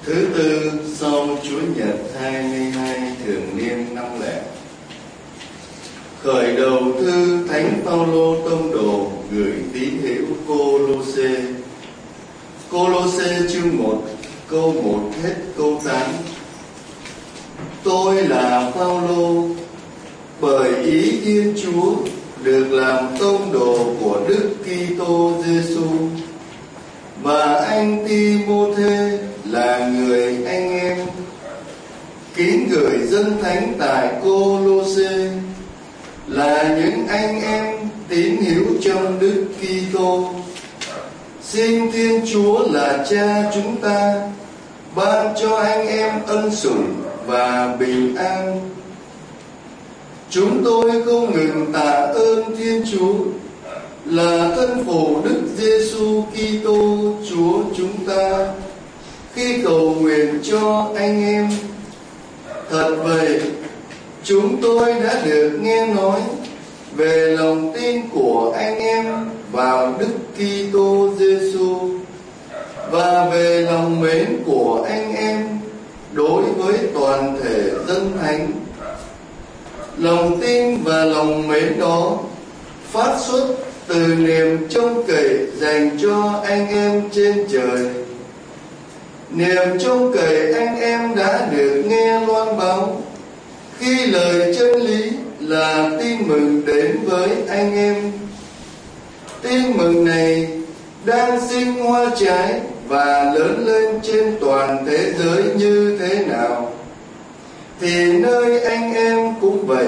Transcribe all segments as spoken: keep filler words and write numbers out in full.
Thứ tư sau Chúa Nhật hai mươi hai thường niên năm lẻ. Khởi đầu thư Thánh Phaolô tông đồ gửi tín hữu Cô-lô-sê. Cô-lô-sê chương một câu một hết câu tám. Tôi là Phaolô, bởi ý Thiên Chúa được làm tông đồ của Đức Kitô Giêsu, và anh Ti-mô-thê là người anh em, kính gửi dân thánh tại Cô-lô-sê, là những anh em tín hữu trong Đức Kitô. Xin Thiên Chúa là Cha chúng ta ban cho anh em ân sủng và bình an. Chúng tôi không ngừng tạ ơn Thiên Chúa là thân phụ Đức Giêsu Kitô Chúa chúng ta khi cầu nguyện cho anh em. Thật vậy, chúng tôi đã được nghe nói về lòng tin của anh em vào Đức Kitô Giêsu và về lòng mến của anh em đối với toàn thể dân thánh. Lòng tin và lòng mến đó phát xuất từ niềm trông cậy dành cho anh em trên trời. Niềm trông cậy anh em đã được nghe loan báo khi lời chân lý là tin mừng đến với anh em. Tin mừng này đang sinh hoa trái và lớn lên trên toàn thế giới như thế nào, thì nơi anh em cũng vậy.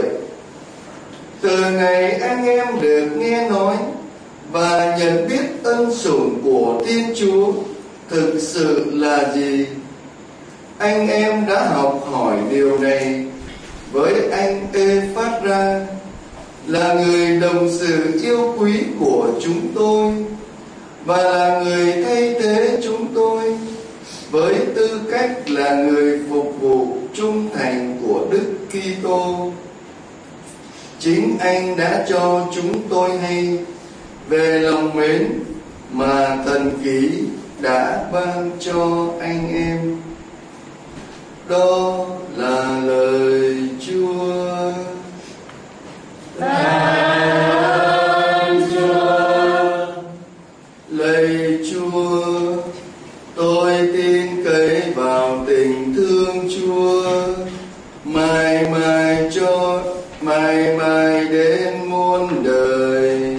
Từ ngày anh em được nghe nói và nhận biết ân sủng của Thiên Chúa thực sự là gì, anh em đã học hỏi điều này với anh Ê-phát-ra, là người đồng sự yêu quý của chúng tôi và là người thay thế chúng tôi với tư cách là người phục vụ trung thành của Đức Kitô. Chính anh đã cho chúng tôi hay về lòng mến mà Thần Ký đã ban cho anh em. Đó là lời Chúa. Lạy Chúa. Lạy Chúa, tôi tin cậy vào tình thương Chúa, mãi mãi cho mãi mãi đến muôn đời.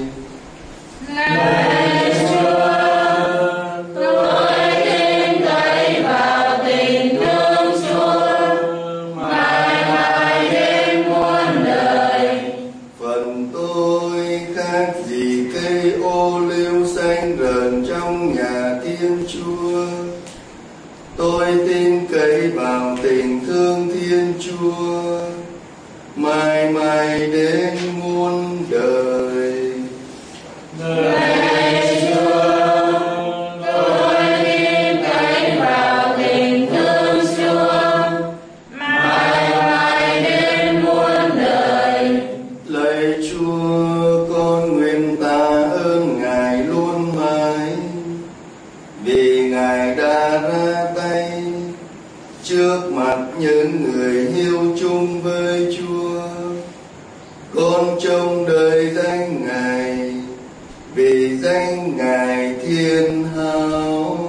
Lạy Chúa, tôi tin cậy vào tình thương Chúa, mãi mãi đến muôn đời. Phần tôi khác gì cây ô liu xanh rờn trong nhà Thiên Chúa. Tôi tin cậy vào tình thương Thiên Chúa, mãi mãi đến muôn đời. Lạy Chúa, tôi tin cậy vào tình thương Chúa, mãi mãi đến muôn đời. Lạy Chúa, con nguyện tạ ơn Ngài luôn mãi, vì Ngài đã ra tay trước mặt những người hiếu chung với Chúa. Con trông đợi danh Ngài, vì danh Ngài thiên hào.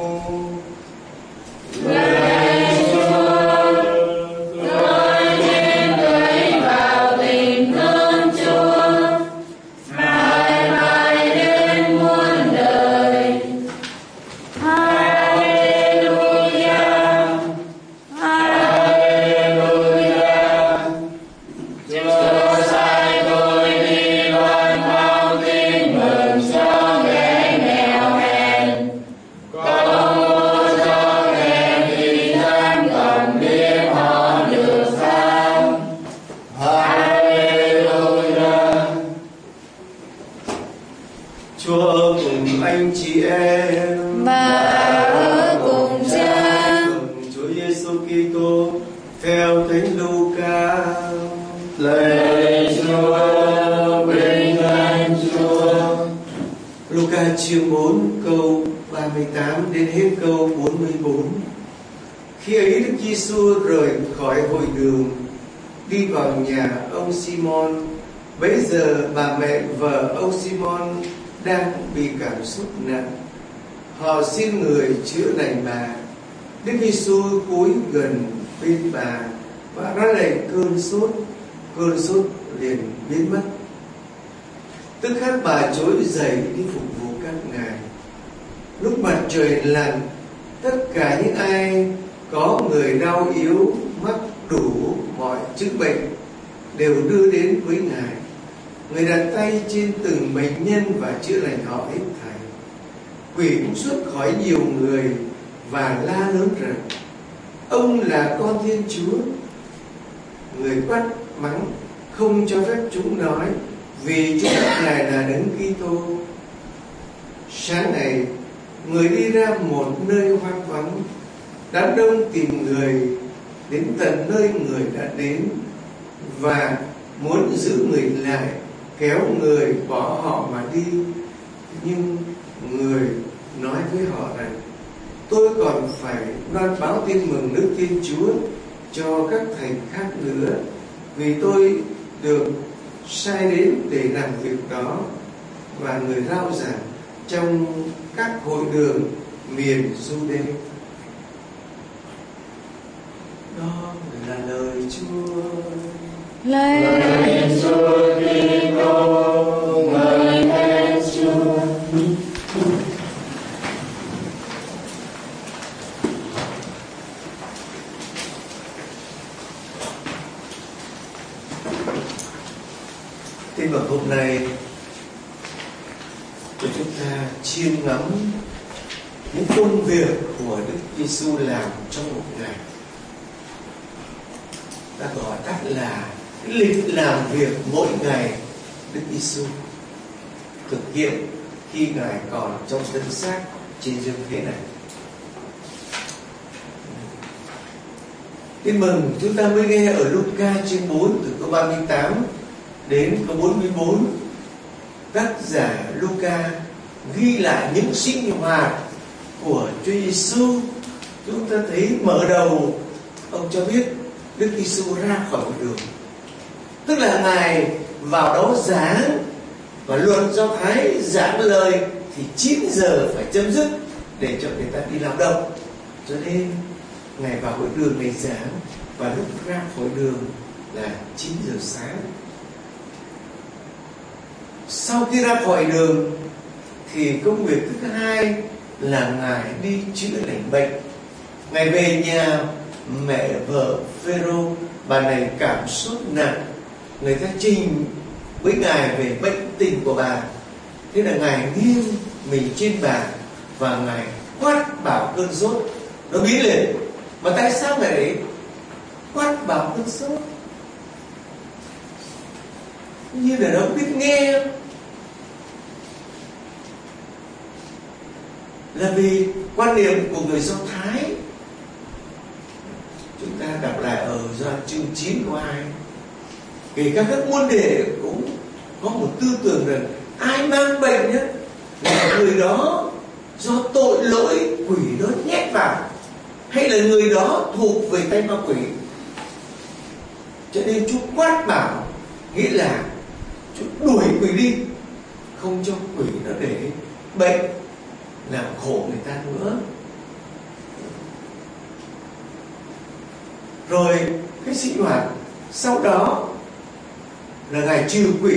Lạy Chúa, tôi tin cậy vào tình thương Chúa, mãi mãi đến muôn đời. Hallelujah, Hallelujah. Chúa sai tôi đi loan báo tin mừng cho kẻ nghèo hèn, có mua cho kẻ bị giam cầm biết họ được sao. Hallelujah. Chúa ở cùng anh chị em Và ở cùng Cha. cùng Chúa Giêsu Kitô theo Thánh Luca. Lạy Chúa, bình an Chúa. Luca chương bốn câu ba mươi tám đến hết câu bốn mươi bốn. Khi ấy Đức Giêsu rời khỏi hội đường, đi vào nhà ông Simon. Bấy giờ bà mẹ vợ ông Simon đang bị cảm xúc nặng. Họ xin người chữa lành bà. Đức Giêsu cúi gần bên bà và ra lệnh cơn sốt. Cơn sốt liền biến mất. Tức khắc bà trỗi dậy đi phục vụ các ngài. Lúc mặt trời lặn, tất cả những ai có người đau yếu, mắc đủ mọi chứng bệnh đều đưa đến với ngài. Người đặt tay trên từng bệnh nhân và chữa lành họ hết thảy. Quỷ cũng xuất khỏi nhiều người và la lớn rằng: ông là con Thiên Chúa. Người quát mắng không cho phép chúng nói, vì chúng ngài là Đấng Kitô. Sáng này, người đi ra một nơi hoang vắng. Đám đông tìm người đến tận nơi người đã đến và muốn giữ người lại, kéo người bỏ họ mà đi. Nhưng người nói với họ rằng: tôi còn phải loan báo tin mừng nước Thiên Chúa cho các thành khác nữa, vì tôi được sai đến để làm việc đó. Và người rao giảng trong các hội đường miền Giu-đê. Đó là lời Chúa. Lời Chúa Kitô, ngợi khen Chúa. Tin vào hôm nay cho chúng ta chiêm ngắm những công việc của Đức Giêsu làm trong một ngày. Ta gọi tắt là lịch làm việc mỗi ngày Đức Giêsu thực hiện khi ngài còn trong thân xác trên dương thế này. Tin mừng chúng ta mới nghe ở Luca chương bốn từ câu ba mươi tám đến câu bốn mươi bốn. Tác giả Luca ghi lại những sinh hoạt của Chúa Giêsu. Chúng ta thấy mở đầu ông cho biết Đức Giêsu ra khỏi hội đường, tức là ngài vào đó giảng, và luật Do Thái giảng lời thì chín giờ phải chấm dứt để cho người ta đi lao động. Cho nên ngài vào hội đường này giảng, và lúc ra khỏi đường là chín giờ sáng. Sau khi ra khỏi đường thì công việc thứ hai là ngài đi chữa lành bệnh. Ngài về nhà mẹ vợ Phêrô, bà này cảm sốt nặng. Người ta trình với ngài về bệnh tình của bà. Thế là ngài nghiêng mình trên bà và ngài quát bảo cơn sốt nó biến liền. Mà tại sao ngài đấy quát bảo cơn sốt? Như là nó biết nghe. Là vì quan niệm của người Do Thái. Chúng ta đọc lại ở Gioan chương chín câu hai. Kể cả các môn đệ cũng có một tư tưởng rằng ai mang bệnh nhất là người đó do tội lỗi quỷ nó nhét vào, hay là người đó thuộc về tay ma quỷ. Cho nên Chúa quát bảo, nghĩa là Chúa đuổi quỷ đi, không cho quỷ nó để bệnh làm khổ người ta nữa. Rồi cái sinh hoạt sau đó là ngài trừ quỷ.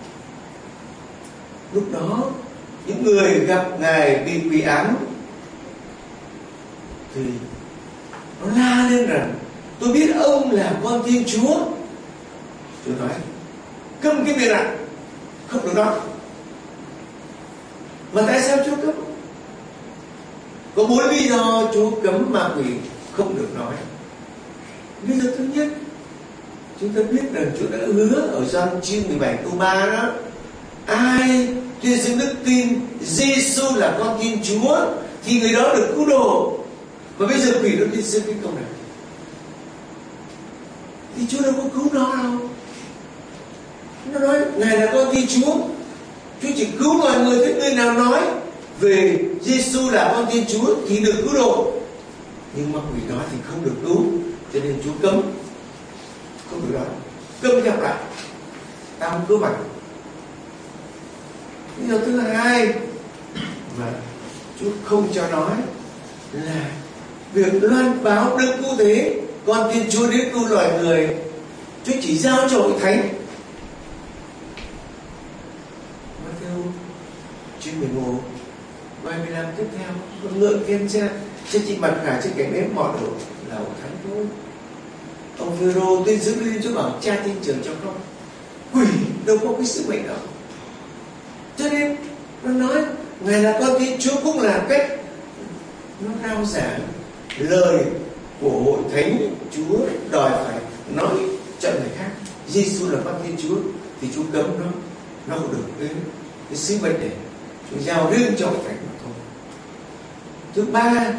Lúc đó những người gặp ngài bị quỷ ám thì nó la lên rằng: tôi biết ông là con Thiên Chúa. Chúa nói: câm cái miệng lại, không được nói. Mà tại sao Chúa cấm? Có bốn lý do Chúa cấm ma quỷ không được nói. Lý do thứ nhất, chúng ta biết rằng Chúa đã hứa ở Gioan chương mười bảy câu ba đó: ai tuyên xưng đức tin Giêsu là con Thiên Chúa thì người đó được cứu độ. Và bây giờ quỷ nó tuyên xưng cái câu này thì Chúa đâu có cứu nó đâu. Nó nói ngài là con Thiên Chúa, Chúa chỉ cứu mọi người. Thế người nào nói về Giêsu là con Thiên Chúa thì được cứu độ. Nhưng ma quỷ nói thì không được cứu, cho nên Chúa cấm, không được nói, cấm gặp lại, ta không cứu mày. Lý do thứ hai mà Chúa không cho nói là việc loan báo đức cứu thế, con tin Chúa đến cứu loài người, Chúa chỉ giao cho hội thánh. Matthew chương mười một bài mười lăm tiếp theo, con ngựa khen cha trên chị mặt cả trên cái nếp mỏ đổ là hội thánh thôi. Ông Phêrô tuyên giữ lên Chúa bảo cha tin trời cho con, quỷ đâu có cái sứ mệnh đó. Cho nên nó nói ngài là con tin Chúa cũng là cách nó rao giảng lời của hội thánh. Chúa đòi phải nói cho người khác Giêsu là con tin Chúa thì Chúa cấm nó, nó không được cái, cái sứ mệnh để Chúa giao riêng cho hội thánh mà thôi. Thứ ba,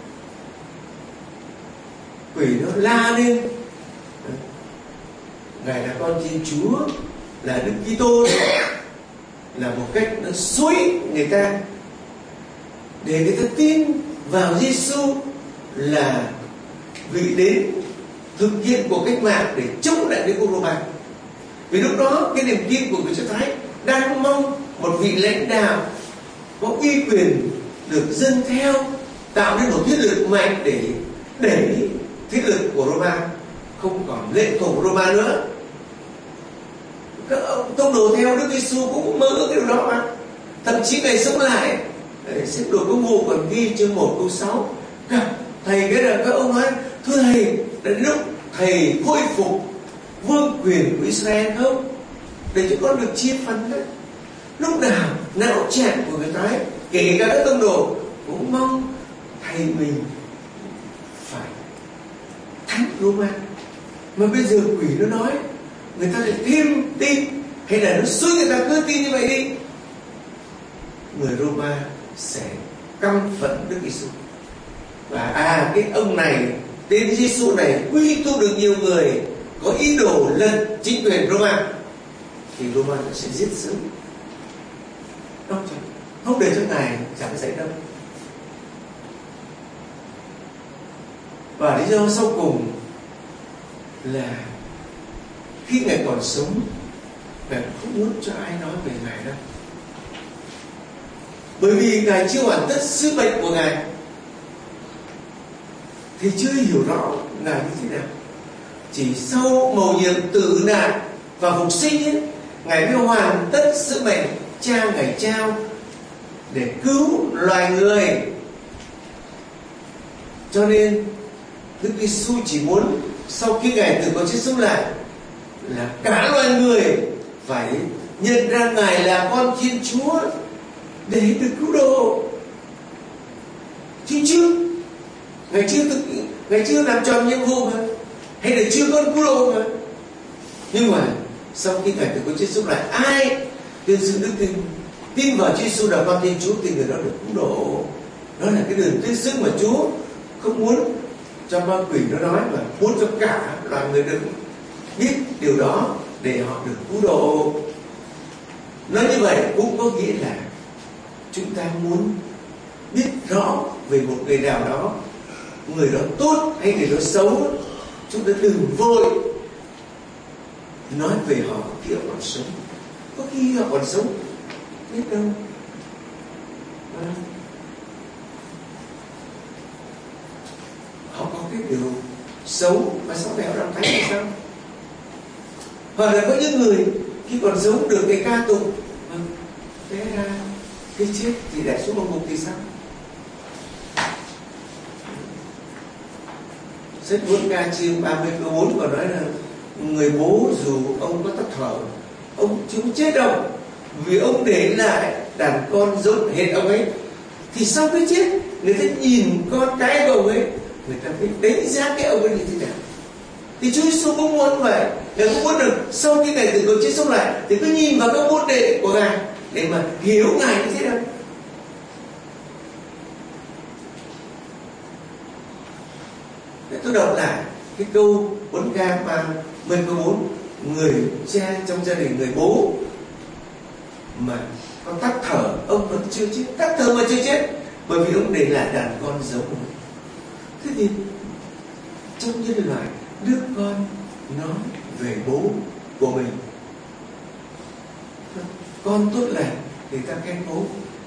quỷ nó la lên ngài là con tin Chúa, là Đức Kitô, là một cách nó xúi người ta để người ta tin vào Giêsu là vị đến thực hiện của cách mạng để chống lại đế quốc Roma. Vì lúc đó cái niềm tin của người Do Thái đang mong một vị lãnh đạo có uy quyền được dâng theo, tạo nên một thế lực mạnh để đẩy thế lực của Roma không còn lệ thuộc của Roma nữa. Các ông tông đồ theo Đức Giêsu cũng mơ ước điều đó mà. Thậm chí ngày sống lại, sách Đồ Công vụ còn ghi chương một câu sáu, gặp thầy cái là các ông nói thưa thầy, đến lúc thầy khôi phục vương quyền của Israel không, để cho con được chia phần đấy. Lúc nào não trạng của người ta, kể cả các tông đồ cũng mong thầy mình phải thắng Roma. Mà bây giờ quỷ nó nói, người ta lại thêm tin, hay là nó xui người ta cứ tin như vậy đi, người Roma sẽ căm phẫn Đức Giêsu. Và à cái ông này, tên Giêsu này quy tụ được nhiều người có ý đồ lật chính quyền Roma, thì Roma nó sẽ giết sớm, không, không để cho ngài chẳng dậy đâu. Và lý do sau cùng là khi ngài còn sống, ngài không muốn cho ai nói về ngài đâu, bởi vì ngài chưa hoàn tất sứ mệnh của ngài thì chưa hiểu rõ ngài như thế nào. Chỉ sau mầu nhiệm tử nạn và phục sinh ấy, ngài mới hoàn tất sứ mệnh cha ngài trao để cứu loài người. Cho nên Đức Giêsu chỉ muốn sau khi ngài từ con chết sống lại là cả loài người phải nhận ra ngài là con Thiên Chúa để được cứu độ. Chứ chưa ngài chưa thực, ngài chưa làm tròn nhiệm vụ mà, hay là chưa con cứu độ mà. Nhưng mà sau khi ngài từ con chết sống lại, ai tuyên xưng đức tin, tin vào Giêsu là con Thiên Chúa thì người đó được cứu độ. Đó là cái đường tuyên xưng mà Chúa không muốn cho ma quỷ nó nói, mà muốn cho cả loài người được biết điều đó để họ được cứu độ. Nói như vậy cũng có nghĩa là chúng ta muốn biết rõ về một người nào đó, người đó tốt hay người đó xấu, chúng ta đừng vội nói về họ khi họ còn sống. Có khi họ còn sống biết đâu à, họ có cái điều xấu mà sau này họ làm thấy là sao. Hoặc là có những người khi còn sống được cái ca tụng, thế ra cái chết thì để xuống một ngục thì sao? Sách Luân Ca chương ba mươi câu bốn còn nói là người bố dù ông có tắt thở, ông chưa chết đâu, vì ông để lại đàn con giống hệt ông ấy. Thì sau cái chết, người ta nhìn con cái của ông ấy, người ta phải đánh giá cái ông ấy như thế nào. Thì Chúa Giêsu cũng muốn vậy, ngài cũng muốn được sau khi ngài từ cõi chết sống lại thì cứ nhìn vào các môn đệ của ngài để mà hiểu ngài như thế nào. Để tôi đọc lại cái câu bốn ca ba mươi câu bốn, người cha trong gia đình, người bố mà con tắt thở, ông vẫn chưa chết, tắt thở mà chưa chết, bởi vì ông để lại đàn con giống. Thế thì trong nhân loại, đứa con nói về bố của mình, con tốt lành thì ta khen bố.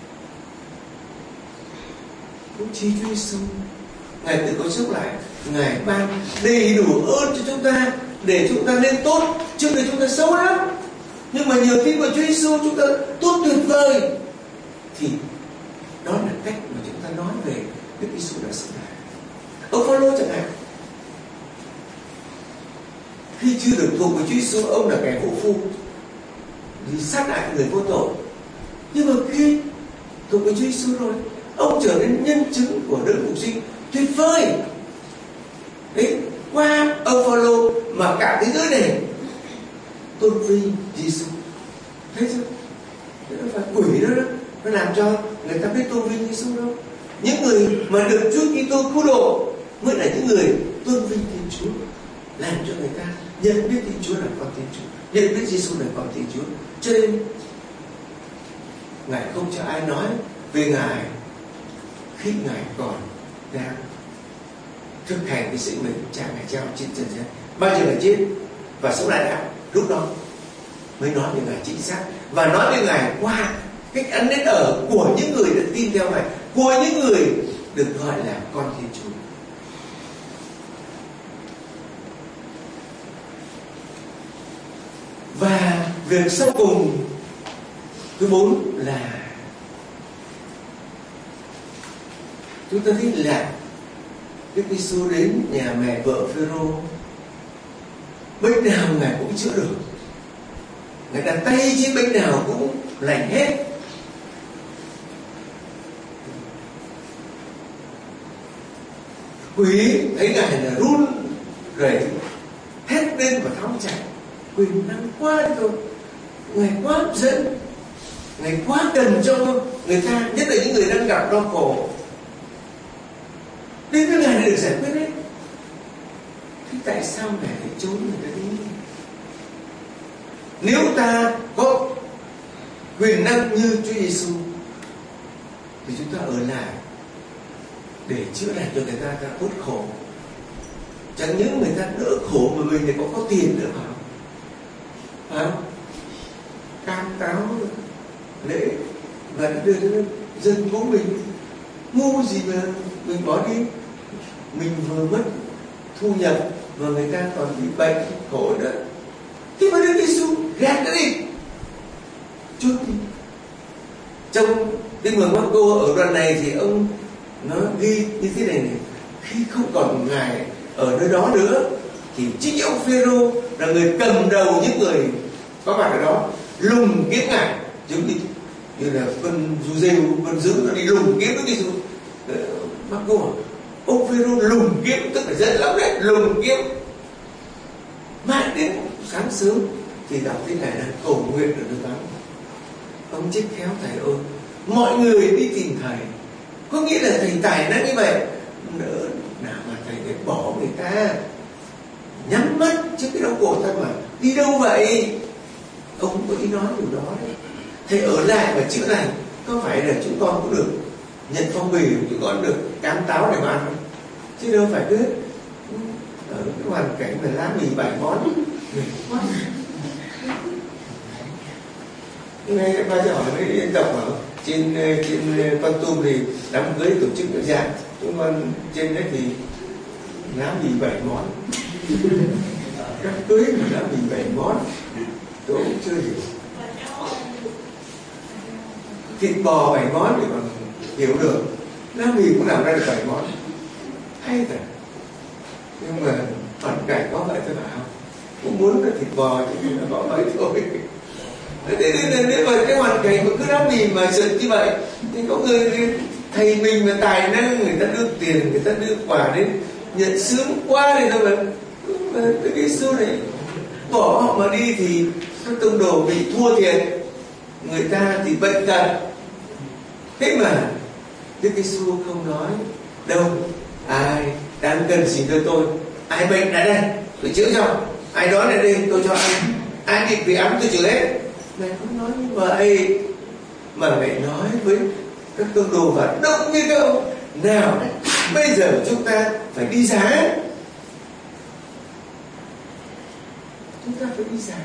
Cũng chi Chúa Giêsu, Ngài tự có sống lại, Ngài ban đầy đủ ơn cho chúng ta để chúng ta nên tốt. Trước đây chúng ta xấu lắm, nhưng mà nhờ tin vào Chúa Giêsu chúng ta tốt tuyệt vời. Thì đó là cách mà chúng ta nói về Đức Giêsu đã sống lại. Ông Phaolô chẳng hạn, khi chưa được thuộc với Chúa Giêsu, ông là kẻ vũ phu, vì sát hại người vô tội. Nhưng mà khi thuộc với Chúa Giêsu rồi, ông trở nên nhân chứng của đấng phục sinh tuyệt vời. Đấy, qua ông Phaolô mà cả thế giới này tôn vinh Giêsu. Thấy chưa? Nó phải quỷ đó, đó nó làm cho người ta biết tôn vinh Giêsu đâu. Những người mà được Chúa Kitô cứu độ mới là những người tôn vinh Thiên Chúa, làm cho người ta nhận biết Thiên Chúa là con Thiên Chúa, nhận biết Giêsu là con Thiên Chúa. Cho nên Ngài không cho ai nói về Ngài khi Ngài còn đang thực hành cái sự mình cha Ngài trao trên trần gian. Bao giờ Ngài chết và sống lại đã, lúc đó mới nói về Ngài chính xác, và nói về Ngài qua cách ăn nết ở của những người được tin theo Ngài, của những người được gọi là con Thiên Chúa. Và việc sau cùng thứ bốn là chúng ta thấy là Đức Giêsu đến nhà mẹ vợ Phêrô, bệnh nào Ngài cũng chữa được. Ngài đặt tay trên bệnh nào cũng lành hết. Quỷ thấy Ngài là run rẩy, hét lên và tháo chạy. Quyền năng quá đi thôi, Ngài quá hấp dẫn, Ngài quá cần cho người ta, nhất là những người đang gặp đau khổ, đến với Ngài được giải quyết hết. Thế tại sao Ngài phải trốn người ta đi? Nếu ta có quyền năng như Chúa Giêsu thì chúng ta ở lại để chữa lành cho người ta, ta bớt khổ. Chẳng những người ta đỡ khổ mà mình lại có có tiền nữa phải không? À, cam táo lễ và đưa đến dân của mình, ngu gì mà mình bỏ đi. Mình vừa mất thu nhập mà người ta còn bị bệnh khổ nữa, thì mà Đức Giêsu gạt nó đi. Chút đi. Trong Tin mừng Marco ở đoạn này thì ông nó ghi như thế này này: khi không còn Ngài ở nơi đó nữa thì chính ông Phêrô là người cầm đầu những người có mặt ở đó lùng kiếm Ngài, giống như như là con du rêu con dữ nó đi lùng kiếm Đức Giêsu. Marco, ông Phêrô lùng kiếm tức là rất lắm đấy, lùng kiếm mãi đến sáng sớm thì đọc thế này là cầu nguyện ở nơi vắng. Ông chết khéo thầy ơi, mọi người đi tìm thầy, có nghĩa là thầy tài năng như vậy, nỡ nào mà thầy để bỏ người ta, nhắm mắt trước cái đau khổ ta mà đi đâu vậy? Ông không có ý nói điều đó đấy. Thầy ở lại và chữa lành, có phải là chúng con cũng được nhận phong bì, chúng con được cám táo để mà ăn, chứ đâu phải cứ ở cái hoàn cảnh là lá mì bảy món quá. Ngay ba giờ hỏi với đọc ở trên trên Con Tum thì đám cưới tổ chức ở dạng, chúng con trên đấy thì lá mì bảy món, đám cưới mà lá mì bảy món, tôi cũng chưa hiểu. Thịt bò bảy món thì còn hiểu được, lá mì cũng làm ra được bảy món, hay thật. Nhưng mà hoàn cảnh có vậy thôi phải không? Cũng muốn là thịt bò thì nó có vậy thôi. Thế nên nếu mà cái hoàn cảnh mà cứ đám mì mà giật như vậy thì có người thầy mình mà tài năng, người ta đưa tiền, người ta đưa quà đến nhận sướng quá đi thôi mà. Mà cái Giêsu này bỏ họ mà đi thì các tông đồ bị thua thiệt, người ta thì bệnh tật. Thế mà Đức Giêsu không nói đâu, ai đang cần gì đưa tôi, ai bệnh lại đây tôi chữa cho, ai đói lại đây tôi cho ăn, ai bị bị ấm tôi chữa hết. Ngài không nói như vậy, mà Ngài nói với các tông đồ và động như các ông nào bây giờ chúng ta phải đi giảng. Chúng ta phải đi giảng.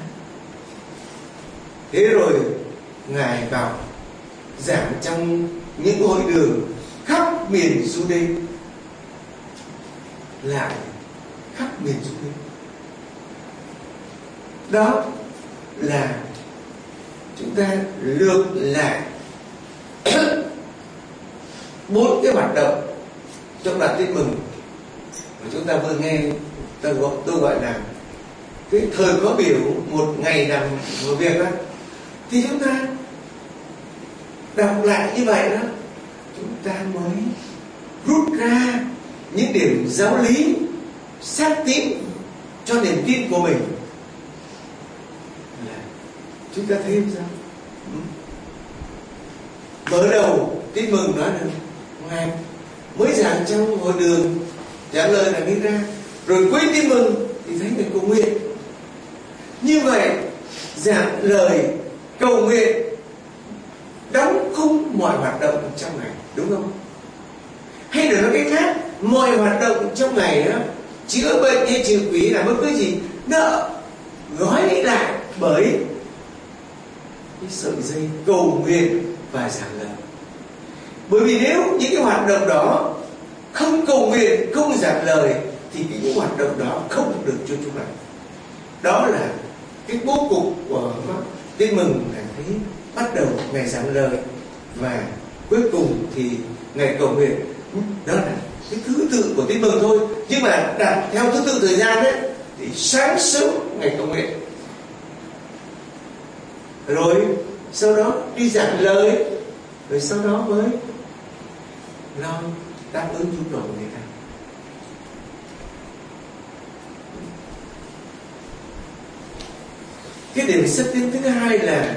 Thế rồi Ngài vào giảng trong những hội đường khắp miền Giu-đê, lại khắp miền Giu-đê. Đó là chúng ta lược lại bốn cái hoạt động trong Đoàn Tin Mừng mà chúng ta vừa nghe. Tôi gọi, tôi gọi là cái thời khóa biểu một ngày làm một việc đó. Thì chúng ta đọc lại như vậy đó, chúng ta mới rút ra những điểm giáo lý xác tín cho niềm tin của mình. Là chúng ta thêm sao? Mở đầu Tin Mừng nói là Ngài mới giảng trong hội đường, giảng lời là đi ra, rồi cuối Tin Mừng thì thấy người cầu nguyện. Như vậy giảng lời, cầu nguyện đóng khung mọi hoạt động trong ngày, đúng không? Hay để nói cách khác, mọi hoạt động trong ngày đó, chữa bệnh hay trừ quỷ là bất cứ gì, nó gói lại bởi cái sợi dây cầu nguyện và giảng lời. Bởi vì nếu những cái hoạt động đó không cầu nguyện, không giảng lời, thì những hoạt động đó không được cho chúng này. Đó là cái bố cục của Tin Mừng, là thấy bắt đầu ngày giảng lời và cuối cùng thì ngày cầu nguyện. Đó là cái thứ tự của Tin Mừng thôi. Nhưng mà đặt theo thứ tự thời gian ấy, thì sáng sớm ngày cầu nguyện, rồi sau đó đi giảng lời, rồi sau đó mới lo đáp ứng nhu cầu của người ta. Cái điểm xét tín thứ hai là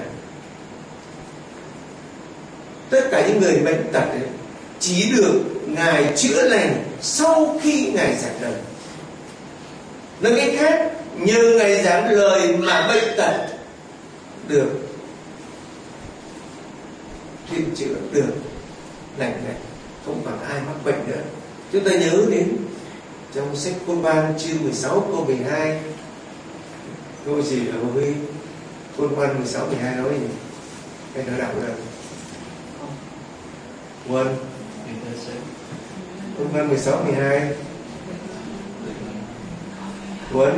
tất cả những người bệnh tật ấy, chỉ được Ngài chữa lành sau khi Ngài giảng lời. Nói cách khác, nhờ Ngài giảng lời mà bệnh tật được thiên chữa, được lành lành, không còn ai mắc bệnh nữa. Chúng ta nhớ đến trong sách Côn Ban chương mười sáu câu mười hai, câu gì ở với Côn Ban mười sáu mười hai nói gì? Cái đó đọc rồi. Quên. Côn Ban mười sáu mười hai. Quên.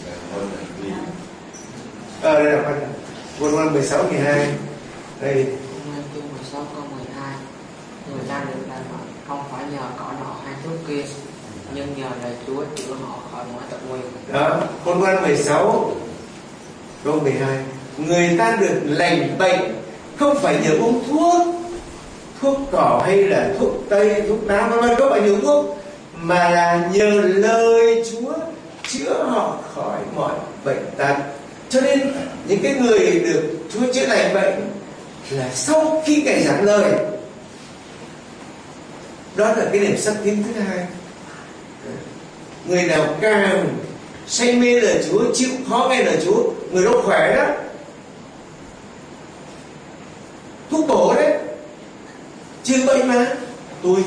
Ờ đây đọc anh. Côn Ban mười sáu mười hai. Đây. Chương mười sáu câu mười hai. Người ta được đàn hỏi không phải nhờ cỏ nọ hay thuốc kia, nhưng nhờ lời Chúa chữa họ khỏi mọi tật nguyền. Đó, Côn Ban mười sáu câu mười hai. Người ta được lành bệnh không phải nhờ uống thuốc, thuốc cỏ hay là thuốc tây, thuốc nam, vân vân, không phải nhờ thuốc, mà là nhờ lời Chúa chữa họ khỏi mọi bệnh tật. Cho nên những cái người được Chúa chữa lành bệnh là sau khi Ngài giảng lời. Đó là cái điểm xác tín thứ hai. Người nào càng say mê lời Chúa, chịu khó nghe lời Chúa, người đó khỏe đó. Thuốc bổ đấy, chữa bệnh mà. Tôi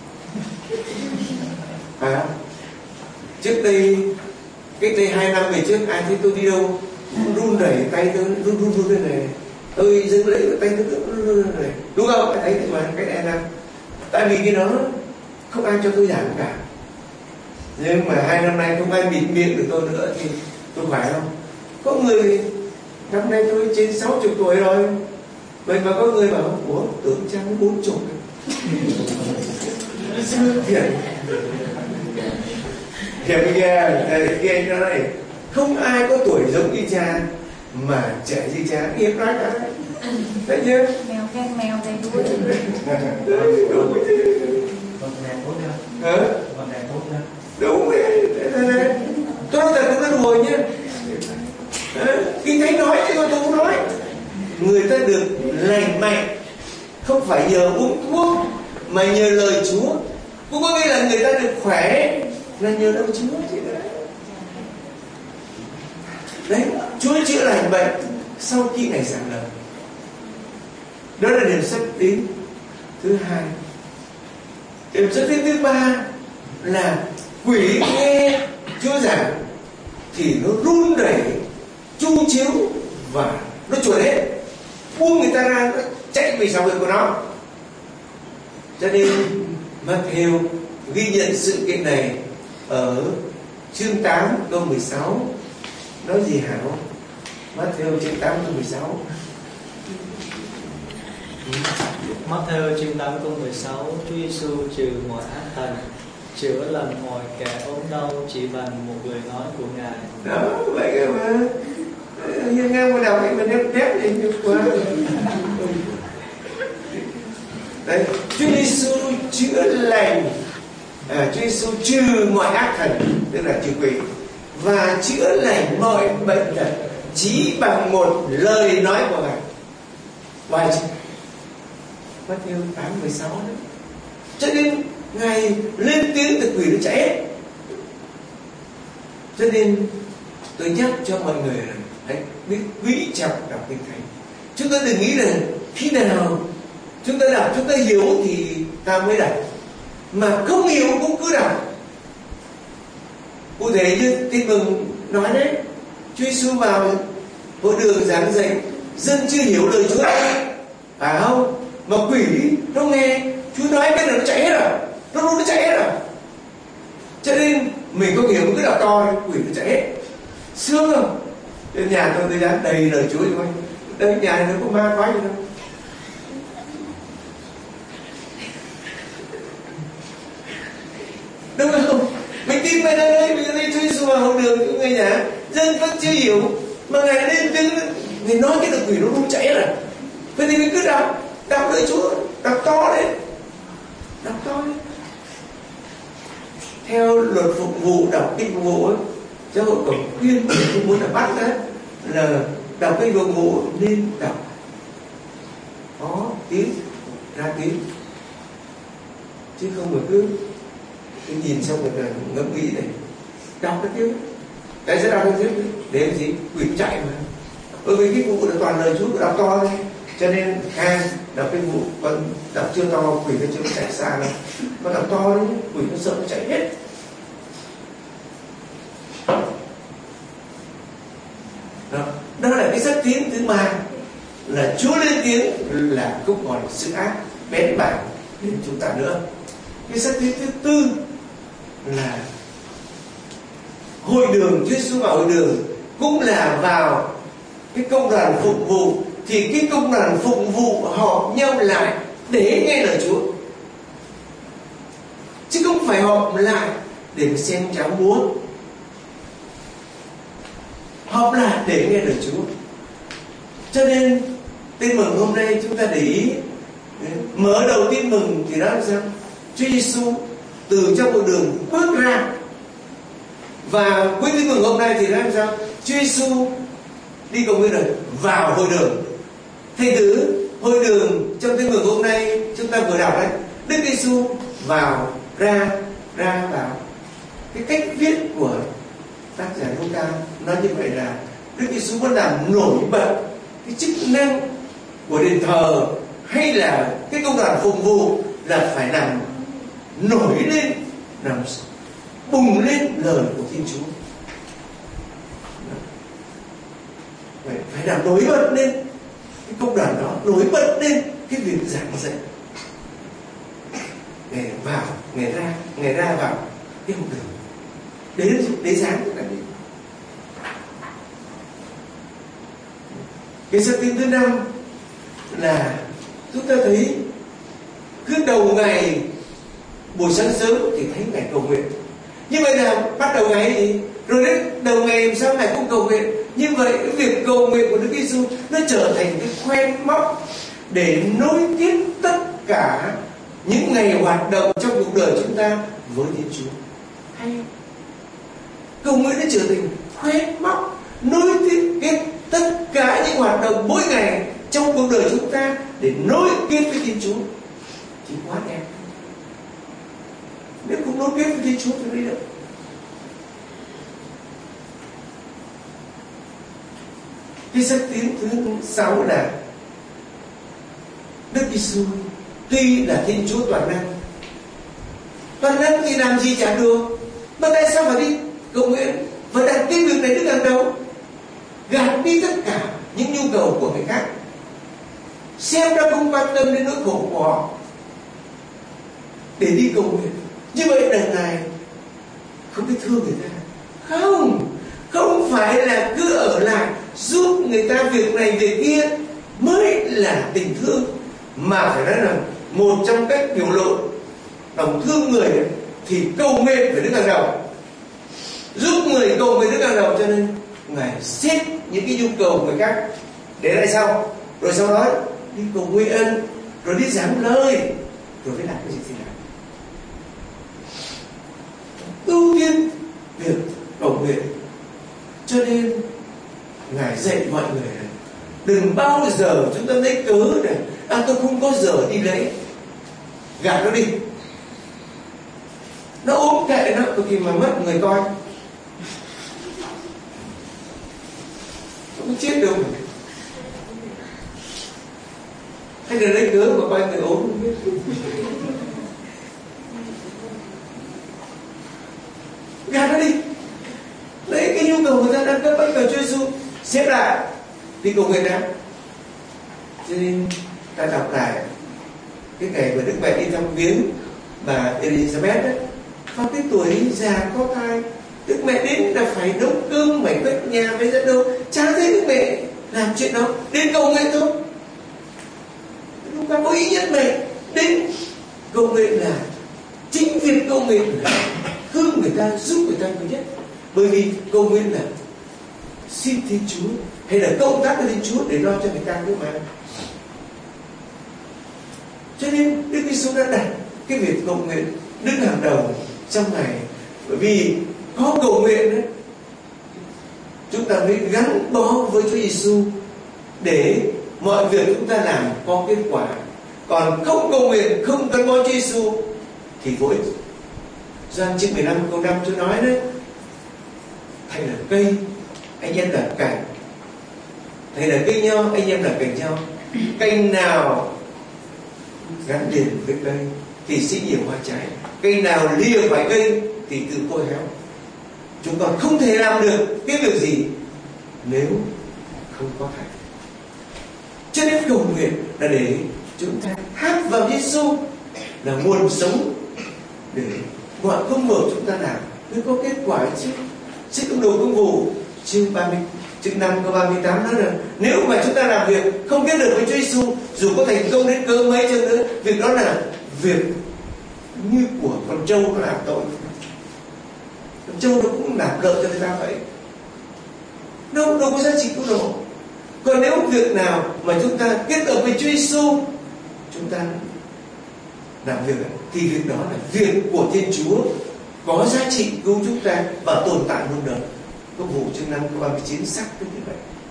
à, trước đây, cách đây hai năm về trước, ai thấy tôi đi đâu run rẩy tay tôi, run run run đây này, tôi dừng lấy tay tôi run run này, đúng không? Ai thấy thì mà cái này là tại vì cái đó không ai cho tôi giảng cả. Nhưng mà hai năm nay không ai bịt miệng được tôi nữa thì tôi phải không? Có người năm nay tôi trên sáu chục tuổi rồi, vậy mà có người bảo ủa tưởng chăng bốn chục xưa thiệt thiệt kìa, kia cho này không ai có tuổi giống như cha mà trẻ như cha, yên nói cả đấy, thấy chưa? Mèo khen mèo đầy đuôi. Đúng đúng đấy. Tôi nói thật, tôi nói đùa nhé. Khi thấy nói thì tôi không nói. Người ta được lành mạnh không phải nhờ uống thuốc mà nhờ lời Chúa. Cũng có nghĩa là người ta được khỏe là nhờ lời Chúa chứ đấy. Đấy, Chúa chữa lành bệnh sau khi Ngài giảng lời. Đó là điểm xác tín thứ hai. Điểm xác tín thứ ba là quỷ nghe Chúa giảng thì nó run rẩy, chu chiếu và nó chuồn hết, buông người ta ra, nó chạy về xã hội của nó. Cho nên Matthew ghi nhận sự kiện này ở chương tám câu mười sáu. Nói gì Hảo? Matthew chương tám câu mười sáu. Matthew chương tám câu mười sáu, Chúa Giêsu trừ mọi ác thần, chữa lành mọi kẻ ốm đau chỉ bằng một lời nói của Ngài. Đó, vậy mà hiên ngang mà đọc mình đem tép lên được quá. Đấy, Chúa Giêsu chữa lành, à, Chúa Giêsu trừ mọi ác thần, tức là trừ quỷ, và chữa lành mọi bệnh tật chỉ bằng một lời nói của Ngài. Và Matthew tám mười sáu đấy. Cho nên Ngài lên tiếng từ quỷ nó chạy hết. Cho nên tôi nhắc cho mọi người là hãy biết quý trọng đọc Kinh Thánh. Chúng ta đừng nghĩ là khi nào chúng ta đọc, chúng ta hiểu thì ta mới đọc, mà không hiểu cũng cứ đọc. Cụ thể như Tin Mừng nói đấy, Chúa Giêsu vào hội đường giảng dạy, dân chưa hiểu lời Chúa, phải không? Mà quỷ nó nghe Chúa nói cái là nó chạy hết rồi, nó nó chạy hết rồi. Cho nên mình không hiểu, cứ đọc to quỷ nó chạy hết. Sướng không? Trên nhà tôi tôi dán đầy lời Chúa thôi. Đây nhà này nó có ma quái gì đâu. Đúng không? Mình tin về đây, mình lên Chúa Giêsu vào hội đường những người nhà, dân vẫn chưa hiểu, mà Ngài lên tiếng, Ngài nói cái là quỷ nó không chạy rồi. Vậy thì mình cứ đọc, đọc lời Chúa, đọc to đấy, đọc to đấy. Theo luật phục vụ, đọc kinh phục vụ ấy, giáo hội còn khuyên không muốn là bắt đấy, là đọc kinh phục vụ nên đọc có tiếng ra tiếng, chứ không phải cứ cứ nhìn xong rồi ngẫm nghĩ này đọc cái tiếng. Tại sao đọc cái tiếng? Để làm gì? Quỷ chạy mà. Bởi vì cái vụ là toàn lời Chúa đọc to thôi, cho nên hai đọc cái vụ còn đọc chưa to quỷ nó chưa chạy xa đâu, mà đọc to đấy quỷ nó sợ nó chạy hết. Đó, đó là cái sắc tiếng thứ ba, là Chúa lên tiếng là không còn sự ác bén bảng đến chúng ta nữa. Cái sắc tiếng thứ tư là hội đường, Chúa Giêsu vào hội đường cũng là vào cái công đoàn phục vụ, thì cái công đoàn phục vụ họp nhau lại để nghe lời Chúa, chứ không phải họp lại để mà xem cháu múa. Họp lại để nghe lời Chúa. Cho nên Tin Mừng hôm nay chúng ta để ý, mở đầu Tin Mừng thì đó là sao? Chúa Giêsu từ trong hội đường bước ra, và cuối Tin Mừng hôm nay thì đó là sao? Chúa Giêsu đi cầu nguyện rồi vào hội đường. Thành thử hội đường trong Tin Mừng hôm nay chúng ta vừa đọc đấy, Đức Giêsu vào ra ra vào. Cái cách viết của tác giả Luca nói như vậy là Đức Giêsu muốn làm nổi bật cái chức năng của đền thờ hay là cái công đoàn phục vụ, là phải làm nổi lên, làm bùng lên lời của Thiên Chúa. Phải làm nổi bật lên cái công đoàn đó, nổi bật lên cái việc giảng dạy. Ngày vào, ngày ra, ngày ra vào cái hội đường. Đấy là để giảng là gì? Cái sắc tín thứ năm là chúng ta thấy cứ đầu ngày buổi sáng sớm thì thấy ngày cầu nguyện. Như vậy là bắt đầu ngày gì? Rồi đến đầu ngày làm sao ngày cũng cầu nguyện. Như vậy cái việc cầu nguyện của Đức Giêsu nó trở thành cái khoen móc để nối tiếp tất cả những ngày hoạt động trong cuộc đời chúng ta với Thiên Chúa. Hay cầu nguyện nó trở thành khoen móc nối tiếp kết tất cả những hoạt động mỗi ngày trong cuộc đời chúng ta để nối kết với Thiên Chúa. Chỉ quá đẹp. Nếu không nối kết với Thiên Chúa thì đi được. Cái sắc tín thứ sáu là Đức Giêsu tuy là Thiên Chúa toàn năng, toàn năng thì làm gì chả được, mà tại sao phải đi cầu nguyện và đặt cái việc này đứng hàng đầu, gạt đi tất cả những nhu cầu của người khác, xem ra không quan tâm đến nỗi khổ của họ để đi cầu nguyện. Như vậy đằng này không biết thương người ta. Không, không phải là cứ ở lại giúp người ta việc này việc kia mới là tình thương, mà phải nói rằng một trong cách biểu lộ lòng thương người ấy, thì cầu nguyện phải đứng hàng đầu, giúp người cầu nguyện đứng hàng đầu. Cho nên Ngài xếp những cái nhu cầu của người khác để lại sau, rồi sau đó đi cầu nguyện, rồi đi giảng lời, rồi mới làm cái gì thì làm. Ưu tiên việc cầu nguyện. Cho nên Ngài dạy mọi người này, đừng bao giờ chúng ta lấy cớ này, à tôi không có giờ đi lễ, gạt nó đi, nó ốm kệ nó, có khi mà mất người coi, không chết đâu. Hay là lấy cớ mà coi người ốm không biết. Gạt nó đi, lấy cái nhu cầu người ta đang cấp bách cầu Chúa Giêsu, xếp lại đi cầu nguyện đã. Cho nên ta đọc lại cái ngày mà Đức Mẹ đi thăm viếng bà Elizabeth ấy, vào cái tuổi già có thai, Đức Mẹ đến là phải nấu cơm, phải quét nhà, phải dẫn đâu, chả thấy Đức Mẹ làm chuyện đó, đến cầu nguyện thôi. Lúc ta có ý nhất mẹ đến cầu nguyện là chính việc cầu nguyện là thương người ta, giúp người ta nhiều nhất. Bởi vì cầu nguyện là xin Thiên Chúa hay là công tác với Thiên Chúa để lo cho người ta cơ mà. Cho nên Đức Giêsu đã đặt cái việc cầu nguyện đứng hàng đầu trong ngày. Bởi vì có cầu nguyện đấy, chúng ta mới gắn bó với Chúa Giêsu để mọi việc chúng ta làm có kết quả. Còn không cầu nguyện, không gắn bó Chúa Giêsu thì vô ích. Gioan chương mười lăm câu năm Chúa nói đấy, thầy là cây, anh em là cành. Thầy là cây nho, anh em là cành nho. Cành nào gắn liền với cây thì sẽ nhiều hoa trái, cây nào lìa khỏi cây thì tự khô héo. Chúng còn không thể làm được cái việc gì nếu không có thầy. Cho nên cầu nguyện là để chúng ta hát vào Giêsu là nguồn sống, để mọi công việc chúng ta làm mới có kết quả chứ. Sách Công đồ Công vụ chương ba mươi chương năm câu ba mươi tám nói rằng nếu mà chúng ta làm việc không kết được với Chúa Giêsu, dù có thành công đến cỡ mấy chăng nữa, việc đó là việc như của con trâu nó làm tội. Con trâu nó cũng làm lợi cho người ta vậy, nó đâu có giá trị cứu độ. Còn nếu việc nào mà chúng ta kết hợp với Chúa Giêsu, chúng ta làm việc thì việc đó là việc của Thiên Chúa, có giá trị cứu chúng ta và tồn tại muôn đời. Công vụ chương năm câu ba mươi chín xác quyết như vậy.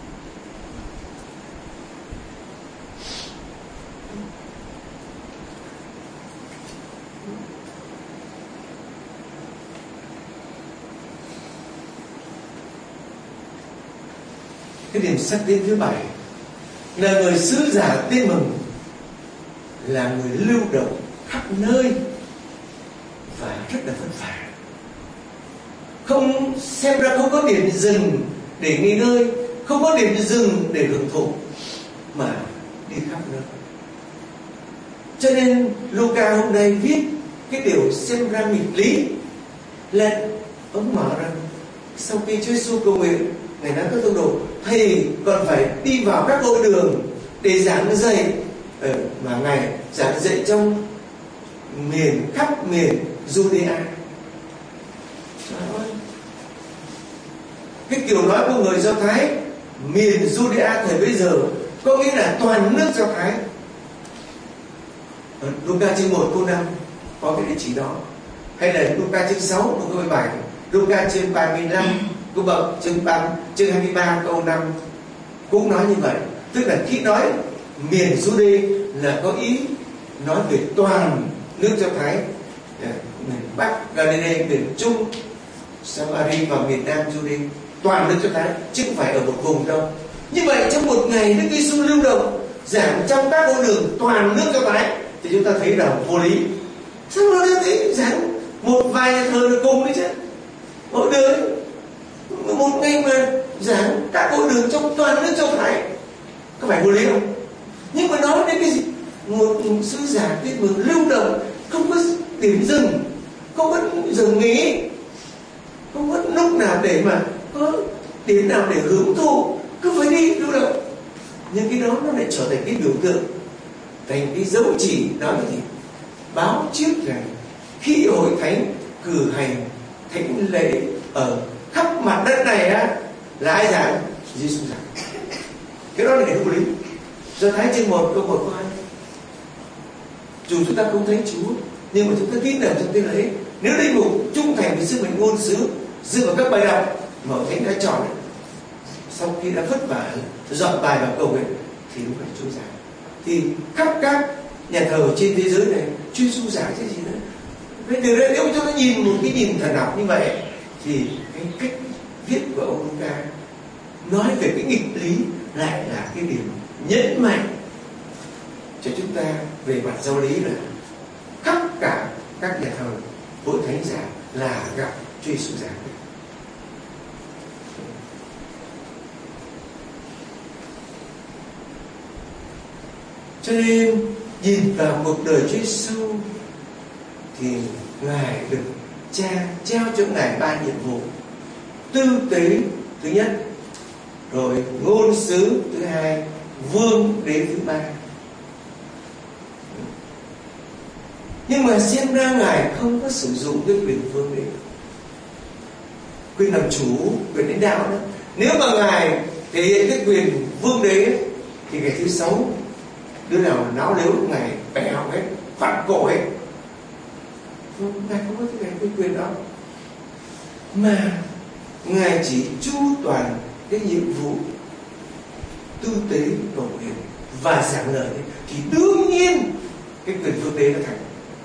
Cái điểm xác định thứ bảy là người sứ giả tin mừng, là người lưu động khắp nơi và rất là vất vả. Không, xem ra không có điểm dừng để nghỉ ngơi, không có điểm dừng để hưởng thụ, mà đi khắp nơi. Cho nên Luca hôm nay viết cái điều xem ra nghịch lý là ông mở rằng sau khi Chúa Giêsu cầu nguyện, Ngài nói các tông đồ, thầy còn phải đi vào các ngôi đường để giảng dạy, ừ, mà Ngài giảng dạy trong miền khắp miền Judea. Cái kiểu nói của người Do Thái miền Judea thời bây giờ có nghĩa là toàn nước Do Thái. Ở Luca chương một câu năm có cái địa chỉ đó, hay là Luca chương sáu câu mười bảy, Luca chương ba mươi lăm câu bảy, chương ba chương hai mươi ba câu năm cũng nói như vậy. Tức là khi nói miền Jude là có ý nói về toàn nước Do Thái, miền Bắc Galilee, miền Trung Samari và miền Nam Jude, toàn nước Do Thái chứ không phải ở một vùng đâu. Như vậy trong một ngày Đức Giêsu lưu động giảng trong các ngôi đường toàn nước Do Thái thì chúng ta thấy là vô lý. Sao nó thế giảng một vài nhà thờ được cùng đấy chứ, mỗi đứa một ngày mà giảng các hội đường trong toàn nước Châu Thái, có phải vô lý không? Nhưng mà nói đến cái gì? Một sứ giả tin mừng lưu động, không có điểm dừng, không có dừng nghỉ, không có lúc nào để mà có điểm nào để hưởng thụ, cứ phải đi lưu động. Nhưng cái đó nó lại trở thành cái biểu tượng, thành cái dấu chỉ, đó là gì? Báo trước rằng khi hội thánh cử hành thánh lễ ở khắp mặt đất này á, là ai giảng? Giêsu giảng. Cái đó là điều vô lý. Do Thái chương một câu một câu hai. Dù chúng ta không thấy Chúa, nhưng mà chúng ta tin rằng trong tên lễ, nếu linh mục trung thành với sứ mệnh ngôn sứ dựa vào các bài đọc mà hội thánh đã chọn ấy, sau khi đã vất vả dọn bài vào cầu nguyện thì lúc này Chúa giảng. Thì khắp các nhà thờ trên thế giới này Chúa Giêsu giảng cái gì nữa. Vậy từ đây nếu chúng ta nhìn một cái nhìn thần học như vậy thì cái cách viết của ông Luca nói về cái nghịch lý lại là cái điểm nhấn mạnh cho chúng ta về mặt giáo lý là khắp cả các nhà thờ hội thánh giảng là gặp Chúa Giêsu giảng. Cho nên nhìn vào cuộc đời Chúa Giêsu thì Ngài được Cha trao cho Ngài ba nhiệm vụ: tư tế thứ nhất, rồi ngôn sứ thứ hai, vương đế thứ ba. Nhưng mà xem ra Ngài không có sử dụng cái quyền vương đế, quyền làm chủ, quyền lãnh đạo đó. Nếu mà Ngài thể hiện cái quyền vương đế thì ngày thứ sáu đứa nào náo lếu Ngài bẻ họng hết, phản cổ hết. Không, Ngài không có cái, cái quyền đó, mà Ngài chỉ chu toàn cái nhiệm vụ tư tế cầu nguyện và giảng lời thì đương nhiên cái quyền vương đế nó thành.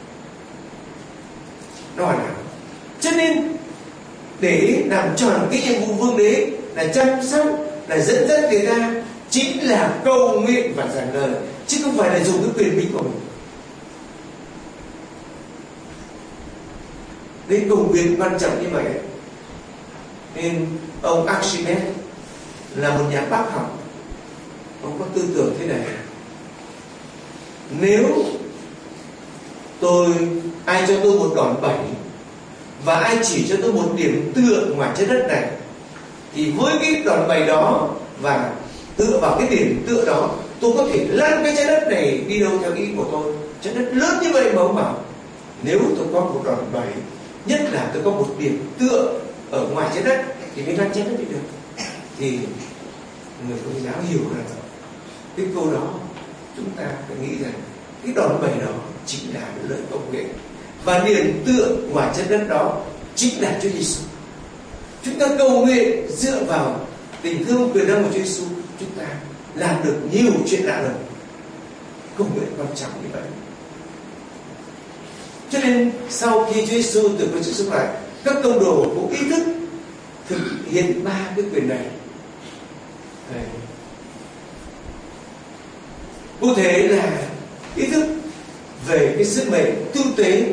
Nó hoàn hảo. Cho nên để làm tròn cái nhiệm vụ vương đế là chăm sóc, là dẫn dắt người ta, chính là cầu nguyện và giảng lời, chứ không phải là dùng cái quyền bính của mình. Nên cầu nguyện quan trọng như vậy. Nên ông Archimedes là một nhà bác học, ông có tư tưởng thế này: nếu tôi ai cho tôi một đòn bẩy và ai chỉ cho tôi một điểm tựa ngoài trái đất này, thì với cái đòn bẩy đó và tựa vào cái điểm tựa đó, tôi có thể lăn cái trái đất này đi đâu theo ý của tôi. Trái đất lớn như vậy mà ông bảo nếu tôi có một đòn bẩy, nhất là tôi có một điểm tựa ở ngoài trái đất thì mới lăn trái đất được. Thì người Công giáo hiểu rằng cái câu đó chúng ta phải nghĩ rằng cái đòn bẩy đó chính là lời cầu nguyện, và điểm tựa ngoài trái đất đó chính là Chúa Giêsu. Chúng ta cầu nguyện dựa vào tình thương quyền năng của Chúa Giêsu, chúng ta làm được nhiều chuyện lạ lùng. Cầu nguyện quan trọng như vậy. Cho nên sau khi Chúa Giêsu từ cõi chết sống lại, các tông đồ cũng ý thức thực hiện ba cái quyền này. Đấy. Cụ thể là ý thức về cái sứ mệnh tư tế.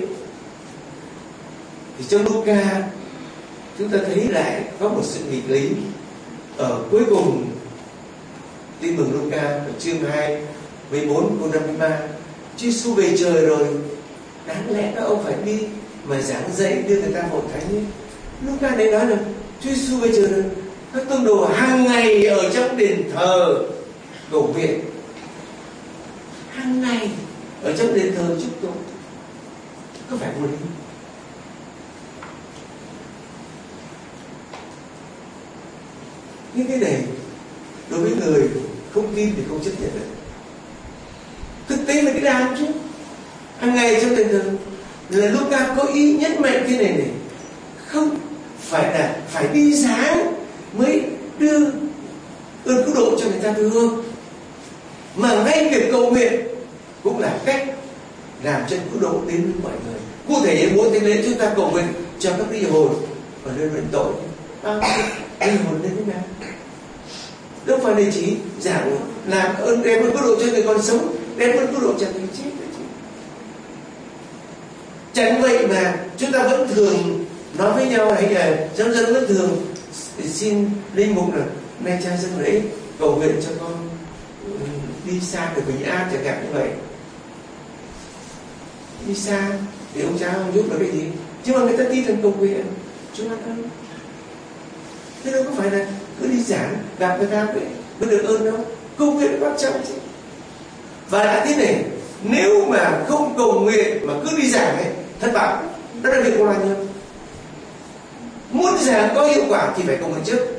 Thì trong Luca chúng ta thấy lại có một sự nghịch lý ở cuối cùng tin mừng Luca ở chương hai mười bốn câu năm mươi ba. Chúa Giêsu về trời rồi, đáng lẽ các ông phải đi mà giảng dạy đưa người ta hội thánh ấy. Luca đấy nói là Chúa Giêsu về trời rồi, các tông đồ hàng ngày ở trong đền thờ cầu nguyện, hàng ngày ở trong đền thờ chúc tụng, có phải vô lý? Những cái này đối với người không tin thì không chấp nhận được. Thực tế là cái đàn chứ, hàng ngày trong đền thờ. Là Luca có ý nhấn mạnh cái này này, không phải là phải đi giảng mới đưa ơn cứu độ cho người ta được, mà ngay việc cầu nguyện cũng là cách làm cho cứu độ đến với mọi người. Cụ thể mỗi thánh lễ chúng ta cầu nguyện cho các linh hồn và lên nhận tội. Bao nhiêu linh hồn đến thế nào? Đâu phải là chỉ giảng làm ơn đem ơn cứu độ cho người còn sống, đem ơn cứu độ cho người chết. Chẳng vậy mà chúng ta vẫn thường nói với nhau hay là dân dân vẫn thường xin linh mục là nay cha dâng lễ cầu nguyện cho con đi xa được bình an chẳng hạn như vậy. Đi xa thì ông cha không giúp được cái gì, nhưng mà người ta tin rằng cầu nguyện Chúa an ơn. Thế đâu có phải là cứ đi giảng gặp người ta mới được ơn đâu, cầu nguyện quan trọng chứ. Và đã thế này, nếu mà không cầu nguyện mà cứ đi giảng ấy, thất bại, đó là việc của loài nhân. Muốn giảng có hiệu quả thì phải cầu nguyện trước.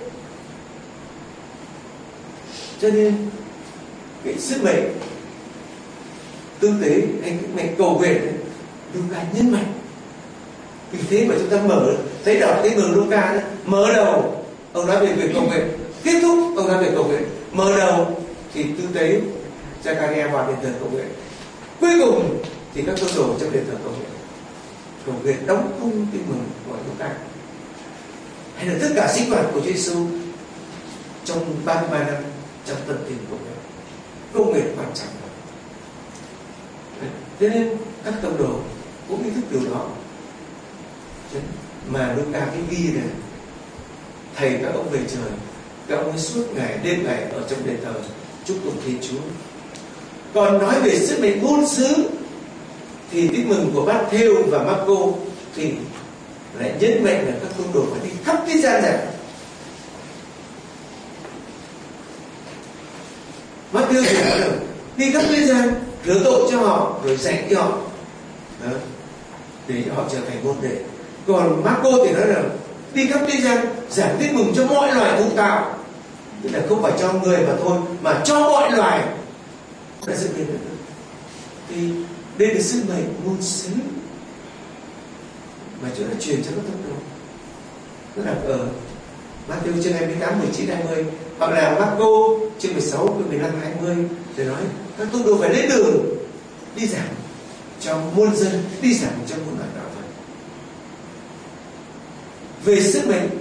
Cho nên cái sức mạnh tư tế hay cái mệnh cầu nguyện ấy, Luca nhấn mạnh. Vì thế mà chúng ta mở thấy đọc cái mừng Luca đấy, mở đầu ông nói về việc cầu nguyện, kết thúc ông nói về cầu nguyện. Mở đầu thì tư tế Zakaria vào đền thờ cầu nguyện, cuối cùng thì các tôn đồ trong đền thờ cầu nguyện. Cầu nguyện đóng khung tin mừng của Luca, hay là tất cả sinh hoạt của Chúa Giêsu trong ba mươi ba năm trong tâm tình của mình, công nghệ quan trọng. Thế nên các tông đồ cũng ý thức điều đó. Mà Luca cái ghi này, thầy các ông về trời, các ông ấy suốt ngày đêm ngày ở trong đền thờ chúc tụng Thiên Chúa. Còn nói về sức mạnh ngôn sứ thì tin mừng của Matthew và Marco thì lại nhấn mạnh là các tông đồ phải đi khắp thế gian này. Matthew thì nói là đi khắp thế gian rửa tội cho họ rồi dạy cho họ đó, để họ trở thành môn đệ. Còn Marco thì nói là đi khắp thế gian giảng tin mừng cho mọi loài ngũ tạo, tức là không phải cho người mà thôi mà cho mọi loài. Đã dựng lên được thì đây là sứ mệnh ngôn sứ mà Chúa đã truyền cho các tông đồ. Tức là ở Matthew chương hai mươi tám, mười chín, hai mươi, hoặc là Marco chương mười sáu, mười lăm, hai mươi để nói các tông đồ phải lên đường đi giảng cho muôn dân, đi giảng cho muôn loài đạo Phật. Về sức mạnh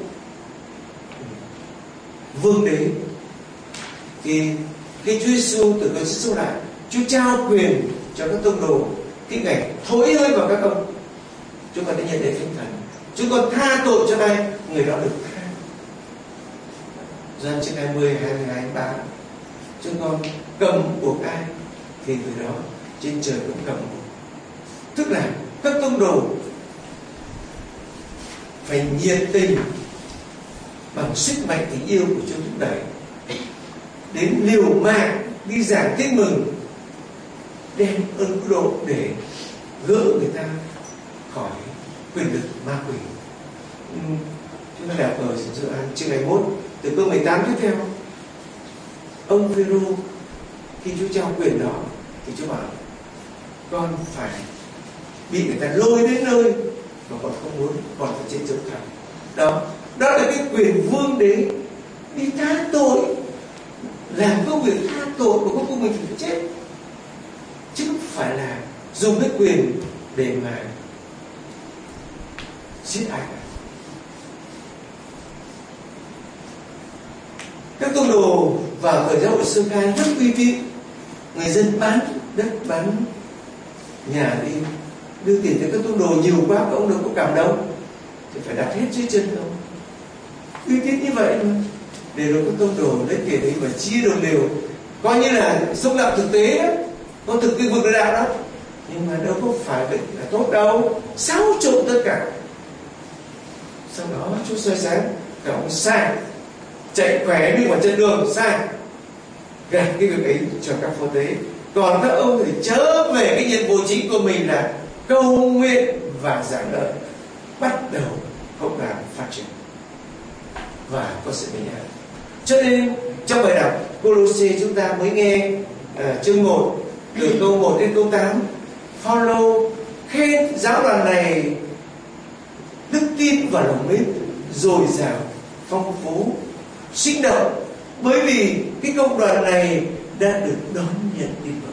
vương đế thì khi Chúa Giêsu từ cõi chết sống lại, Chúa trao quyền cho các tông đồ cái ngày thối hơi vào các ông. Chúng con đã nhận được Thánh Thần, chúng con tha tội cho ai, người đó được tha. Gioan chương hai mươi, hai mươi hai, hai mươi ba, chúng con cầm buộc ai thì người đó trên trời cũng cầm buộc. Tức là các tông đồ phải nhiệt tình bằng sức mạnh tình yêu của Chúa thúc đẩy, đến liều mạng đi giảng tin mừng, đem ơn cứu độ để gỡ người ta khỏi quyền lực ma quỷ. Chúng ta đọc ở Gioan chương hai mươi mốt từ câu mười tám tiếp theo. Ông Phêrô khi Chúa trao quyền đó thì Chúa bảo con phải bị người ta lôi đến nơi mà còn không muốn, còn phải trên chỗ thẳng. Đó, đó là cái quyền vương đế đi tha tội, làm công việc tha tội của con mình phải chết, chứ không phải là dùng cái quyền để mà giết ai. Các tông đồ vào thời giáo hội sơ khai rất uy tín, người dân bán đất bán nhà đi đưa tiền cho các tông đồ nhiều quá, các ông đâu có cảm động thì phải đặt hết dưới chân đâu. Uy tín như vậy mà để rồi các tông đồ lấy tiền đấy mà chia đồng đều, coi như là sống đạo thực tế đó, có thực cái vực đạo đó, nhưng mà đâu có phải là tốt đâu, xáo trộn tất cả. Sau đó Chúa soi sáng, cả ông sai, chạy khỏe đi vào chân đường sai, gạt cái việc ấy cho các phó tế. Còn các ông thì trở về cái nhiệm vụ chính của mình là cầu nguyện và giảng lợi, bắt đầu cộng đoàn phát triển và có sự bình an. Cho nên trong bài đọc Cô-lô-xê chúng ta mới nghe uh, chương một từ câu một đến câu tám, Phaolô khen giáo đoàn này đức tin và lòng mến dồi dào, phong phú, sinh động, bởi vì cái công đoàn này đã được đón nhận tin mừng.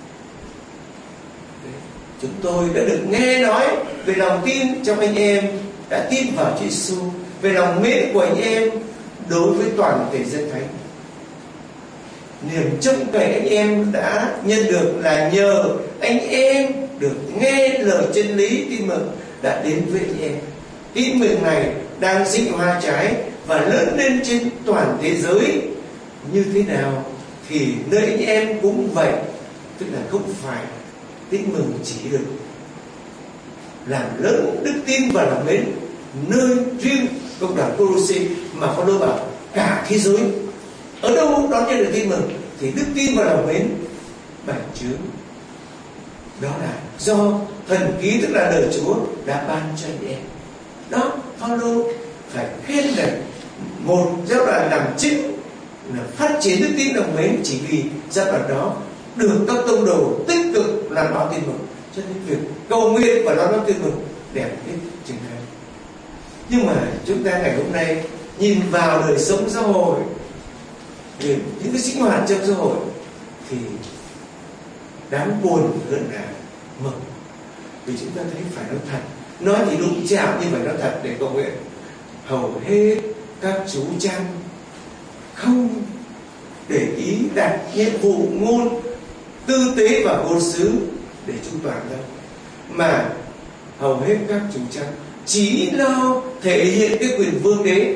Chúng tôi đã được nghe nói về lòng tin trong anh em đã tin vào Chúa Giêsu, về lòng mến của anh em đối với toàn thể dân thánh. Niềm trông cậy anh em đã nhận được là nhờ anh em được nghe lời chân lý tin mừng đã đến với anh em. Tin mừng này đang sinh hoa trái và lớn lên trên toàn thế giới. Như thế nào thì nơi anh em cũng vậy. Tức là không phải tin mừng chỉ được làm lớn đức tin và lòng mến nơi riêng công đoàn Cô-lô-xê, mà Phaolô bảo cả thế giới ở đâu đón nhận được tin mừng thì đức tin và lòng mến bành trướng. Đó là do thần ký, tức là đời Chúa đã ban cho anh em. Đó, Phaolô phải khen là một giáo đoàn làm chính là phát triển đức tin lòng mến, chỉ vì giáo đoàn đó được các tông đồ tích cực làm báo tin mừng, cho nên việc cầu nguyện và đón báo tin mừng đẹp hết chừng này. Nhưng mà chúng ta ngày hôm nay nhìn vào đời sống xã hội, những cái sinh hoạt trong xã hội thì đáng buồn hơn là mừng. Vì chúng ta thấy phải nói thật, nói thì đụng chạm nhưng phải nói thật để cầu nguyện. Hầu hết các chú chăn không để ý đặt nhiệm vụ ngôn tư tế và ngôn sứ để chu toàn đâu, mà hầu hết các chú chăn chỉ lo thể hiện cái quyền vương đế.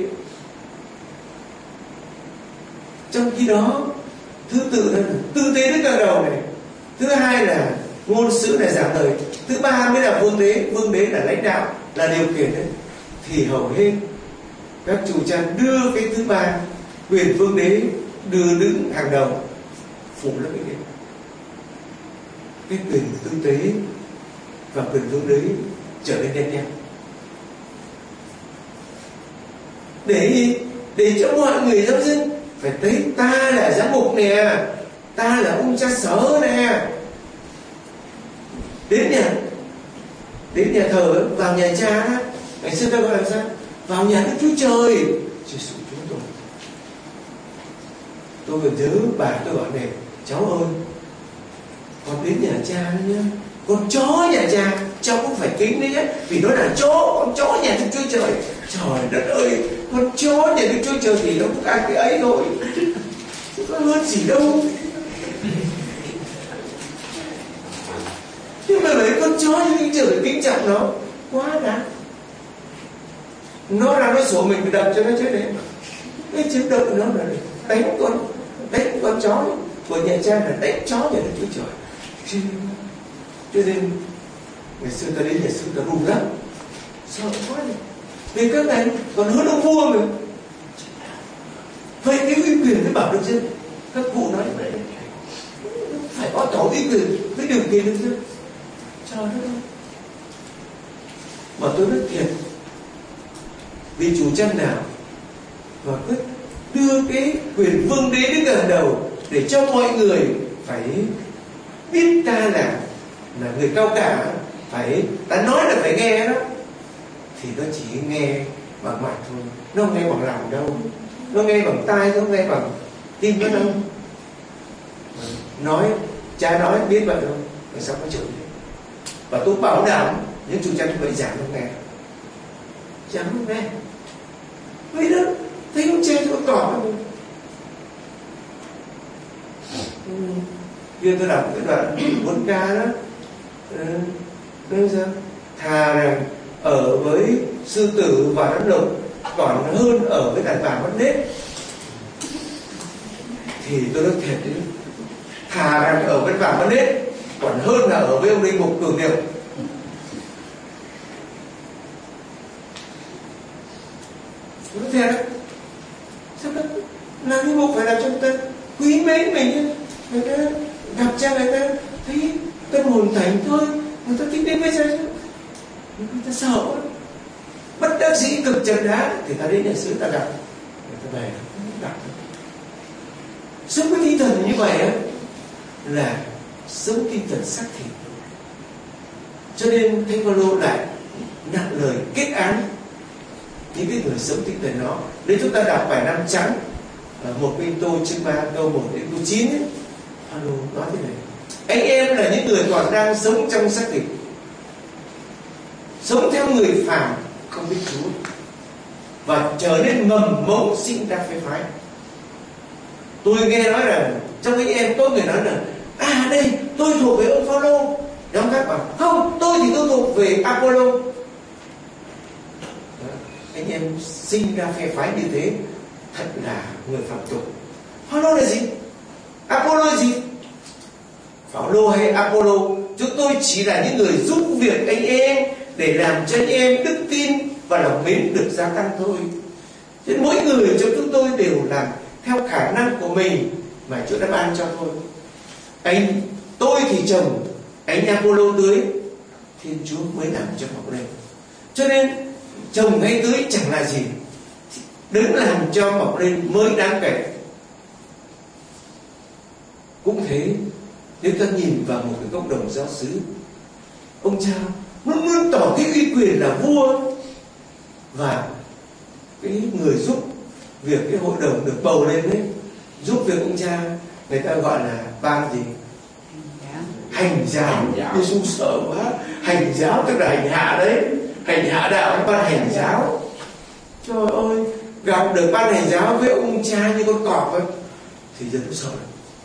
Trong khi đó thứ tự là tư tế đứng hàng đầu này, thứ hai là ngôn sứ là giảng lời, thứ ba mới là vương đế. Vương đế là lãnh đạo, là điều khiển đấy. Thì hầu hết các chủ tràng đưa cái thứ ba, quyền vương đế, đưa đứng hàng đầu, phủ lấp cái cái quyền tư tế và quyền vương đế trở nên đen đen, để để cho mọi người giáo dân phải thấy ta là giám mục nè, ta là ông cha sở nè. Đến nhà đến nhà thờ, vào nhà cha đó, ngày xưa ta gọi là sao? Vào nhà Đức Chúa Trời. Chúa sự chúng tôi. Tôi còn nhớ bà tôi gọi này: cháu ơi, con đến nhà cha đó nhá, con chó nhà cha cháu cũng phải kính đấy nhé, vì nó là chó, con chó nhà Đức Chúa Trời. Trời đất ơi, con chó nhà Đức Chúa Trời thì nó cũng ăn cái ấy thôi, chứ có hơn gì đâu. Nhưng mà mấy con chó như Đức Trời kính trọng nó quá đáng. Nó ra nó sủa mình phải đập cho nó chết đấy. Cái chiến đấu của nó là đánh con đánh con chó của nhà cha là đánh chó nhà Đức Chúa Trời. Cho nên, cho nên ngày xưa ta đến nhà sư ta run lắm, sợ quá này. Vì các này còn hơn ông vua mà. Vậy cái uy quyền mới bảo được chứ? Các cụ nói vậy, phải có tỏ uy quyền mới điều kiện được chứ? Trời đất ơi. Mà tôi rất thiệt, vì chủ chân nào và cứ đưa cái quyền vương đế đến gần đầu để cho mọi người phải biết ta là là người cao cả, phải ta nói là phải nghe đó, thì nó chỉ nghe bằng mặt thôi, nó không nghe bằng lòng đâu, nó nghe bằng tai, nó không nghe bằng tim nó đâu. Nói cha nói biết vậy thôi, rồi sao có chịu. Và tôi bảo đảm những chủ chân vậy giảng không nghe, giảng không nghe. Vậy đó, thấy ông cha tôi tỏ rồi. Kia tôi đọc cái đoạn bốn ca đó, nói sao? Thà rằng ở với sư tử và rắn lục còn hơn ở với đàn bà mất nết. Thì tôi nói thiệt đấy, thà rằng ở với bà mất nết còn hơn là ở với ông linh mục cường điệu. Tôi nói thiệt đấy, sao đó làm linh mục phải làm cho người ta quý mến mình, người ta gặp cha người ta thấy tâm hồn thánh thôi, người ta thích đến với cha, người ta sợ quá, bất đắc dĩ cực trần đá thì ta đến nhà xứ ta gặp, người ta về gặp. Sống với tinh thần như vậy á là sống tinh thần xác thịt. Cho nên Thánh Phaolô lại nặng lời kết án những cái người sống tinh thần đó. Nếu chúng ta đọc bài năm trắng một Cô-rinh-tô chương ba câu một đến câu chín ấy, Phaolô nói thế này: anh em là những người còn đang sống trong xác thịt, sống theo người phàm không biết Chúa, và trở nên mầm mống sinh ra phái phái. Tôi nghe nói là trong anh em có người nói là à đây tôi thuộc về ông Phaolô, nhóm khác bảo không, tôi thì tôi thuộc về Apollo. anh em sinh ra phe phái như thế thật là người phạm tội. Phaolô là gì? Apollo là gì? Phaolô hay Apollo, chúng tôi chỉ là những người giúp việc anh em để làm cho anh em đức tin và lòng mến được gia tăng thôi. Chứ mỗi người trong chúng tôi đều làm theo khả năng của mình mà Chúa đã ban cho thôi. Anh tôi thì trồng, anh Apollo tưới, Thiên Chúa mới làm cho mọc lên. Cho nên trồng hay tưới chẳng là gì, đấng làm cho mọc lên mới đáng kể. Cũng thế, nếu ta nhìn vào một cái cộng đồng giáo xứ, ông cha luôn luôn tỏ cái uy quyền là vua, và cái người giúp việc cái hội đồng được bầu lên đấy, giúp việc ông cha, người ta gọi là ban gì? Hành giáo. Giê-xu sợ quá. Hành giáo tức là hành hạ đấy, hành hạ đạo, ban hành giáo. Trời ơi, gặp được ban hành giáo với ông cha như con cọp ấy thì dân nó sợ lắm.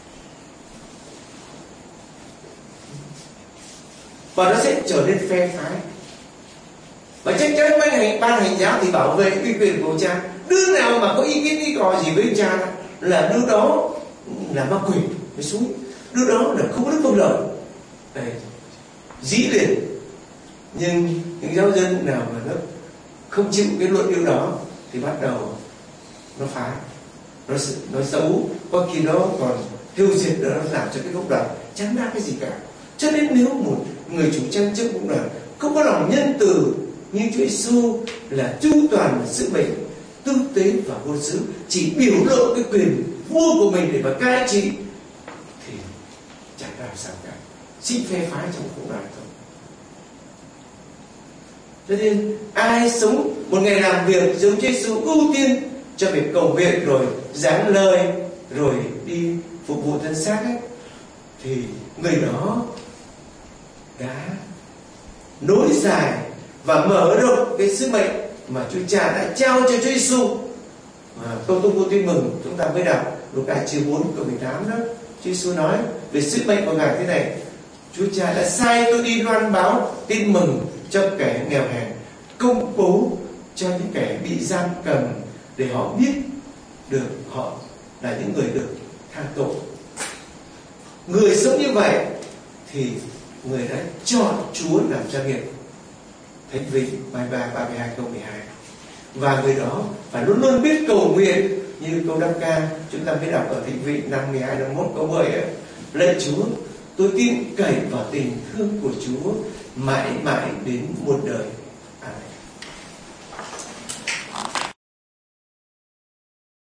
Và nó sẽ trở nên phe phái. Và chắc chắn ban hành, ban hành giáo thì bảo vệ uy quyền của ông cha. Đứa nào mà có ý kiến ý cò gì với ông cha là đứa đó là ma quỷ mới xuống, đứa đó là không có đức vâng lời. Đây, dĩ liệt. Nhưng những giáo dân nào mà nó không chịu cái luận điệu đó thì bắt đầu nó phá, nó nó xấu, có khi nó còn tiêu diệt, nó làm cho cái cộng đoàn chẳng đáp cái gì cả. Cho nên nếu một người chủ trang chức cộng đoàn không có lòng nhân từ như Chúa Giêsu là chu toàn sự bệnh, tư tế và vô xứ, chỉ biểu lộ cái quyền vua của mình để mà cai trị, thì chẳng làm sao cả, xin phe phái trong cộng đoàn thôi. Cho nên ai sống một ngày làm việc giống Chúa Giêsu, ưu tiên cho việc cầu nguyện rồi giảng lời rồi đi phục vụ thân xác ấy, thì người đó đã nối dài và mở rộng cái sứ mệnh mà Chúa Cha đã trao cho Chúa Giêsu. À, câu tung vui tin mừng chúng ta mới đọc Luca chương bốn câu mười tám đó, Chúa Giêsu nói về sứ mệnh của Ngài thế này: Chúa Cha đã sai tôi đi loan báo tin mừng cho kẻ nghèo hèn, công bố cho những kẻ bị giam cầm, để họ biết được họ là những người được tha tội. Người sống như vậy thì người đã chọn Chúa làm cha nghiệp. Thánh Vịnh ba mươi ba, ba mươi hai câu mười hai. Và người đó phải luôn luôn biết cầu nguyện, như câu đáp ca chúng ta mới đọc ở Thánh Vịnh năm mười hai, năm mươi mốt câu mười ấy: lạy Chúa, tôi tin cậy vào tình thương của Chúa mãi mãi đến muôn đời.